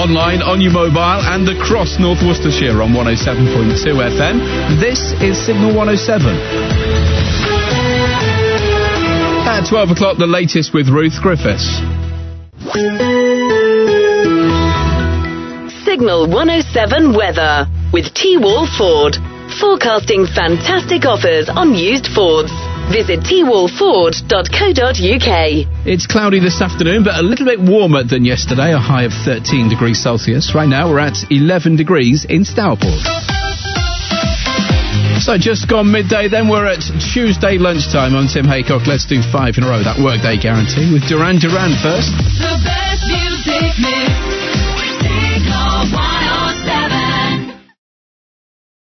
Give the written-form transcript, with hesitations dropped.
online, on your mobile, and across North Worcestershire on 107.2 FM. This is Signal 107. At 12 o'clock, the latest with Ruth Griffiths. Signal 107 weather with T-Wall Ford. Forecasting fantastic offers on used Fords. Visit twallford.co.uk. It's cloudy this afternoon, but a little bit warmer than yesterday, a high of 13 degrees Celsius. Right now, we're at 11 degrees in Stourport. So just gone midday, then we're at Tuesday lunchtime. I'm Tim Haycock. Let's do 5 in a row. That workday guarantee with Duran Duran first.